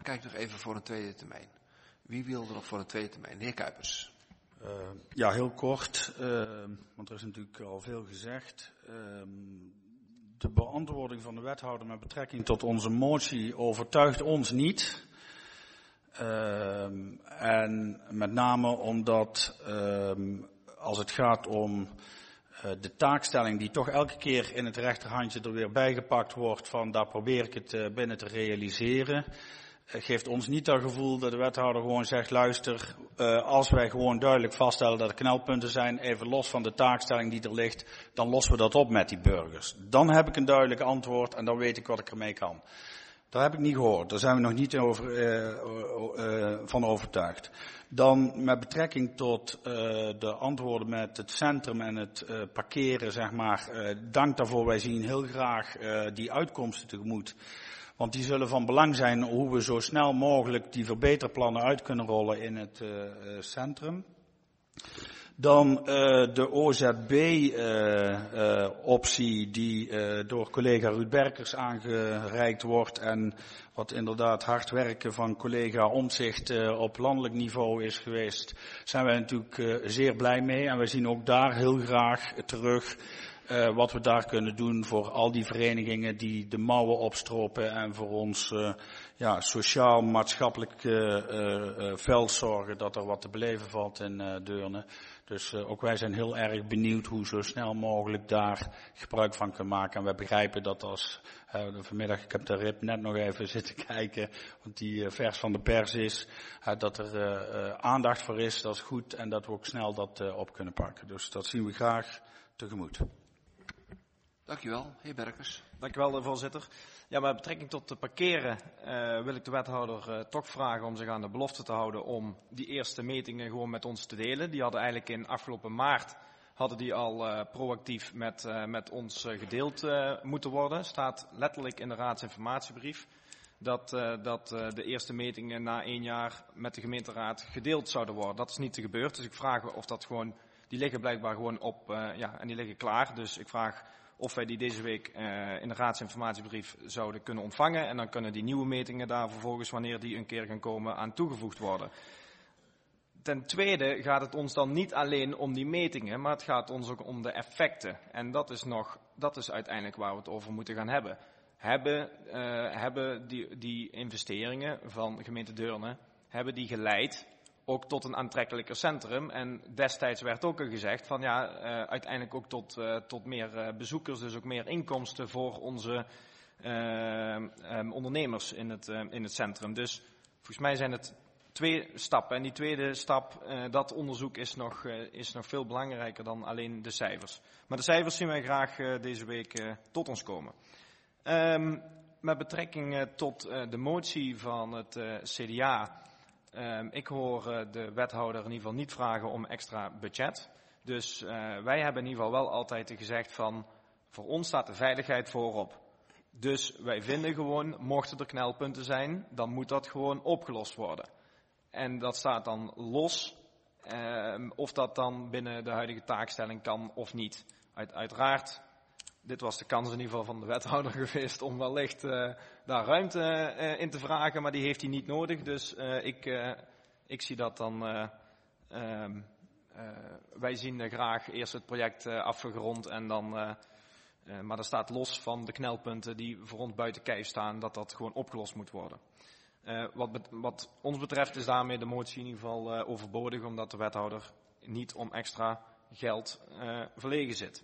kijk nog even voor een tweede termijn. Wie wil er nog voor een tweede termijn? De heer Kuipers. Ja, heel kort, want er is natuurlijk al veel gezegd. De beantwoording van de wethouder met betrekking tot onze motie overtuigt ons niet. En met name omdat als het gaat om de taakstelling die toch elke keer in het rechterhandje er weer bijgepakt wordt van daar probeer ik het binnen te realiseren. Geeft ons niet dat gevoel dat de wethouder gewoon zegt, luister, als wij gewoon duidelijk vaststellen dat er knelpunten zijn, even los van de taakstelling die er ligt, dan lossen we dat op met die burgers. Dan heb ik een duidelijk antwoord en dan weet ik wat ik ermee kan. Dat heb ik niet gehoord, daar zijn we nog niet van overtuigd. Dan met betrekking tot de antwoorden met het centrum en het parkeren, zeg maar, dank daarvoor. Wij zien heel graag die uitkomsten tegemoet. Want die zullen van belang zijn hoe we zo snel mogelijk die verbeterplannen uit kunnen rollen in het centrum. Dan de OZB-optie die door collega Ruud Berkers aangereikt wordt en wat inderdaad hard werken van collega Omtzigt op landelijk niveau is geweest, zijn wij natuurlijk zeer blij mee. En wij zien ook daar heel graag terug wat we daar kunnen doen voor al die verenigingen die de mouwen opstropen en voor ons sociaal-maatschappelijk veld zorgen dat er wat te beleven valt in Deurne. Dus ook wij zijn heel erg benieuwd hoe zo snel mogelijk daar gebruik van kunnen maken. En wij begrijpen dat als vanmiddag, ik heb de RIP net nog even zitten kijken, want die vers van de pers is, dat er aandacht voor is, dat is goed en dat we ook snel dat op kunnen pakken. Dus dat zien we graag tegemoet. Dankjewel, heer Berkers. Dankjewel, voorzitter. Ja, met betrekking tot de parkeren wil ik de wethouder toch vragen om zich aan de belofte te houden om die eerste metingen gewoon met ons te delen. Die hadden eigenlijk in afgelopen maart al proactief met ons gedeeld moeten worden. Staat letterlijk in de raadsinformatiebrief dat de eerste metingen na 1 jaar met de gemeenteraad gedeeld zouden worden. Dat is niet gebeurd, dus ik vraag of dat gewoon, die liggen blijkbaar gewoon op, en die liggen klaar. Dus ik vraag of wij die deze week in de raadsinformatiebrief zouden kunnen ontvangen. En dan kunnen die nieuwe metingen daar vervolgens, wanneer die een keer gaan komen, aan toegevoegd worden. Ten tweede gaat het ons dan niet alleen om die metingen, maar het gaat ons ook om de effecten. En dat is uiteindelijk waar we het over moeten gaan hebben. Hebben die investeringen van gemeente Deurne, hebben die geleid ook tot een aantrekkelijker centrum? En destijds werd ook al gezegd van uiteindelijk ook tot meer bezoekers, dus ook meer inkomsten voor onze ondernemers in het centrum. Dus volgens mij zijn het 2 stappen. En die tweede stap, dat onderzoek is nog veel belangrijker dan alleen de cijfers. Maar de cijfers zien wij graag deze week tot ons komen. Met betrekking tot de motie van het CDA. Ik hoor de wethouder in ieder geval niet vragen om extra budget. Dus wij hebben in ieder geval wel altijd gezegd van, voor ons staat de veiligheid voorop. Dus wij vinden gewoon, mochten er knelpunten zijn, dan moet dat gewoon opgelost worden. En dat staat dan los, of dat dan binnen de huidige taakstelling kan of niet. Uiteraard, dit was de kans in ieder geval van de wethouder geweest om wellicht daar ruimte in te vragen, maar die heeft hij niet nodig. Dus ik zie dat dan, wij zien graag eerst het project afgerond en dan, maar dat staat los van de knelpunten die voor ons buiten kijf staan, dat gewoon opgelost moet worden. Wat ons betreft is daarmee de motie in ieder geval overbodig, omdat de wethouder niet om extra geld verlegen zit.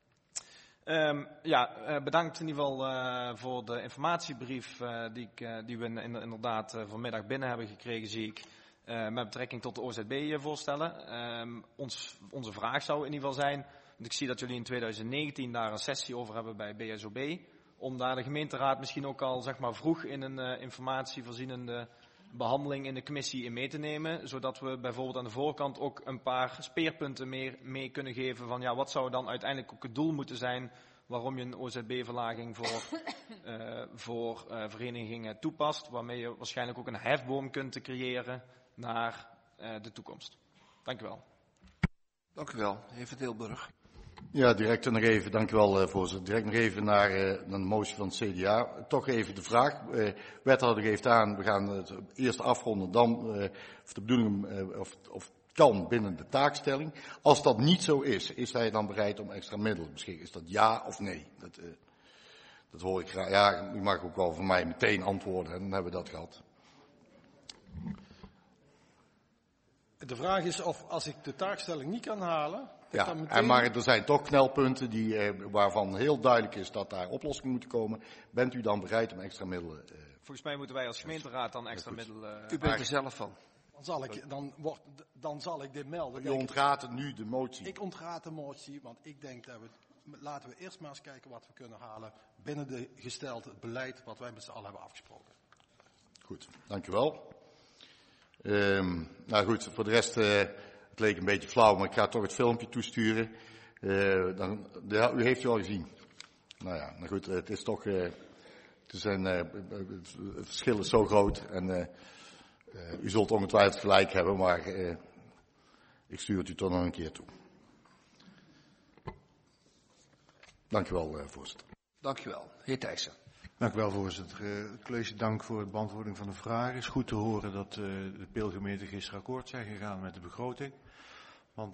Bedankt in ieder geval voor de informatiebrief die we inderdaad vanmiddag binnen hebben gekregen, zie ik. Met betrekking tot de OZB-voorstellen. Onze vraag zou in ieder geval zijn, want ik zie dat jullie in 2019 daar een sessie over hebben bij BSOB, om daar de gemeenteraad misschien ook al vroeg in een informatievoorzienende behandeling in de commissie in mee te nemen, zodat we bijvoorbeeld aan de voorkant ook een paar speerpunten mee kunnen geven van wat zou dan uiteindelijk ook het doel moeten zijn waarom je een OZB-verlaging voor verenigingen toepast, waarmee je waarschijnlijk ook een hefboom kunt creëren naar de toekomst. Dank u wel. Dank u wel, heer Van Tilburg. Ja, direct nog even, dankjewel voorzitter. Direct nog even naar de motie van het CDA. Toch even de vraag. Wethouder geeft aan, we gaan het eerst afronden, dan of de bedoeling of het kan binnen de taakstelling. Als dat niet zo is hij dan bereid om extra middelen te beschikken? Is dat ja of nee? Dat hoor ik graag. Ja, u mag ook wel van mij meteen antwoorden en dan hebben we dat gehad. De vraag is of als ik de taakstelling niet kan halen... Ja, maar er zijn toch knelpunten waarvan heel duidelijk is dat daar oplossingen moeten komen. Bent u dan bereid om extra middelen? Volgens mij moeten wij als gemeenteraad dan extra middelen... U bent er zelf van. Dan zal ik dit melden. U ontraadt nu de motie. Ik ontraad de motie, want ik denk dat laten we eerst maar eens kijken wat we kunnen halen binnen de gestelde beleid wat wij met z'n allen hebben afgesproken. Goed, dank u wel. Nou goed, voor de rest, het leek een beetje flauw, maar ik ga toch het filmpje toesturen. U heeft het al gezien. Nou ja, nou goed, het is toch, het verschil is zo groot en u zult ongetwijfeld gelijk hebben, maar ik stuur het u toch nog een keer toe. Dank u wel, voorzitter. Dank u wel. Heer Thijssen. Dank u wel, voorzitter. Het college dank voor het beantwoording van de vraag. Het is goed te horen dat de Peelgemeenten gisteren akkoord zijn gegaan met de begroting. Want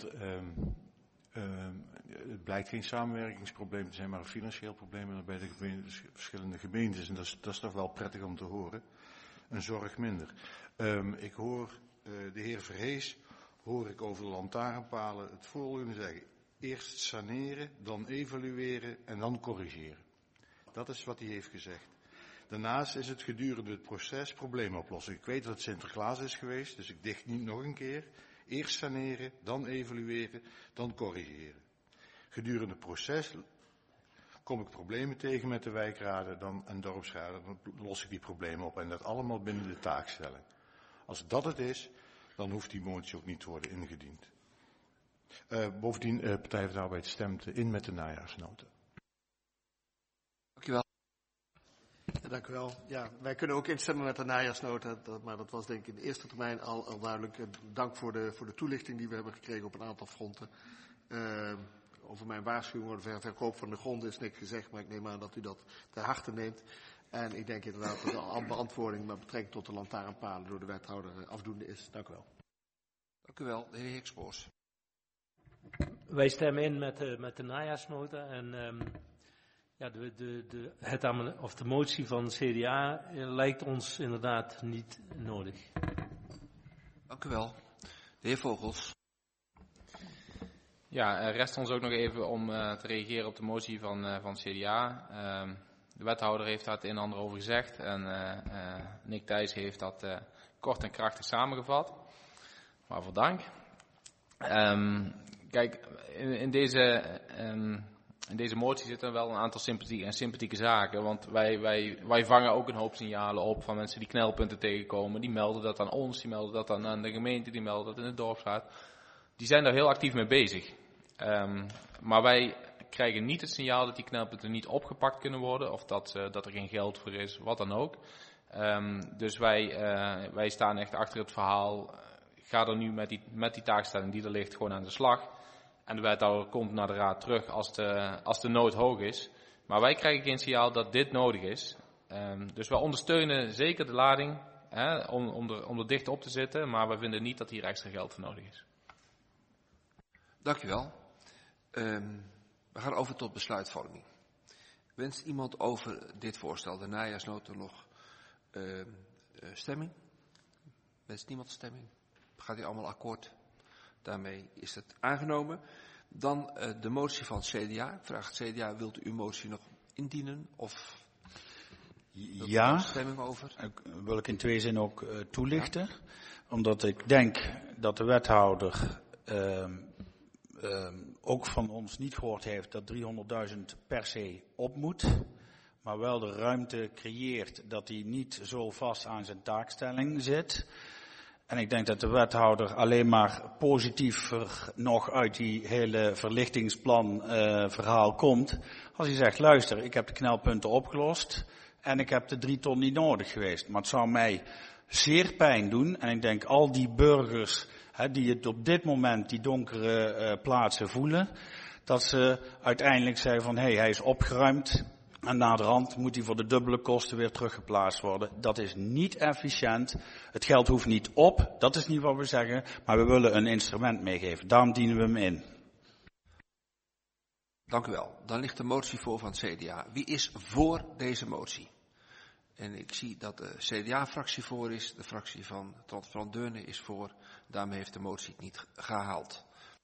het blijkt geen samenwerkingsprobleem te zijn, maar een financieel probleem bij de verschillende gemeentes. En dat is toch wel prettig om te horen. Een zorg minder. Ik hoor de heer Verhees, hoor ik over de lantaarnpalen het volgende zeggen. Eerst saneren, dan evalueren en dan corrigeren. Dat is wat hij heeft gezegd. Daarnaast is het gedurende het proces probleemoplossing. Ik weet dat het Sinterklaas is geweest, dus ik dicht niet nog een keer. Eerst saneren, dan evalueren, dan corrigeren. Gedurende het proces kom ik problemen tegen met de wijkraden en dorpsraden, dan los ik die problemen op. En dat allemaal binnen de taakstelling. Als dat het is, dan hoeft die motie ook niet te worden ingediend. Bovendien, Partij van de Arbeid stemt in met de najaarsnota. Dank u wel. Dank u wel. Ja, wij kunnen ook instemmen met de najaarsnota, maar dat was denk ik in de eerste termijn al duidelijk. Dank voor de toelichting die we hebben gekregen op een aantal fronten. Over mijn waarschuwing over de verkoop van de grond is niks gezegd, maar ik neem aan dat u dat ter harte neemt. En ik denk inderdaad dat de beantwoording met betrekking tot de lantaarnpalen door de wethouder afdoende is. Dank u wel. Dank u wel, de heer Hikspoors. Wij stemmen in met de najaarsnota en ja, de motie van de CDA lijkt ons inderdaad niet nodig. Dank u wel. De heer Vogels. Ja, er rest ons ook nog even om te reageren op de motie van het CDA. De wethouder heeft daar het een en ander over gezegd en Nick Thijs heeft dat kort en krachtig samengevat. Waarvoor dank. Kijk, in deze motie zitten wel een aantal sympathieke zaken, want wij vangen ook een hoop signalen op van mensen die knelpunten tegenkomen. Die melden dat aan ons, die melden dat aan de gemeente, die melden dat in de dorpsraad. Die zijn daar heel actief mee bezig. Maar wij krijgen niet het signaal dat die knelpunten niet opgepakt kunnen worden of dat er geen geld voor is, wat dan ook. Dus wij staan echt achter het verhaal. Ga er nu met die taakstelling die er ligt gewoon aan de slag. En de wethouder komt naar de raad terug als de nood hoog is. Maar wij krijgen geen signaal dat dit nodig is. Dus wij ondersteunen zeker de lading om er dicht op te zitten. Maar we vinden niet dat hier extra geld voor nodig is. Dank u wel. We gaan over tot besluitvorming. Wenst iemand over dit voorstel, de najaarsnota, nog stemming? Wenst niemand stemming? Gaat u allemaal akkoord? Daarmee is het aangenomen. Dan de motie van het CDA. Ik vraag het CDA, wilt u uw motie nog indienen? Of ja, stemming over? Wil ik in twee zinnen ook toelichten. Ja. Omdat ik denk dat de wethouder ook van ons niet gehoord heeft dat 300.000 per se op moet. Maar wel de ruimte creëert dat hij niet zo vast aan zijn taakstelling zit. En ik denk dat de wethouder alleen maar positiever nog uit die hele verlichtingsplan verhaal komt. Als hij zegt, luister, ik heb de knelpunten opgelost en ik heb de 3 ton niet nodig geweest. Maar het zou mij zeer pijn doen. En ik denk al die burgers die het op dit moment, die donkere plaatsen voelen. dat ze uiteindelijk zeggen van hij is opgeruimd en naderhand moet hij voor de dubbele kosten weer teruggeplaatst worden. Dat is niet efficiënt. Het geld hoeft niet op, dat is niet wat we zeggen, maar we willen een instrument meegeven. Daarom dienen we hem in. Dank u wel. Dan ligt de motie voor van het CDA. Wie is voor deze motie? En ik zie dat de CDA-fractie voor is, de fractie van Trond van Deurne is voor. Daarmee heeft de motie het niet gehaald.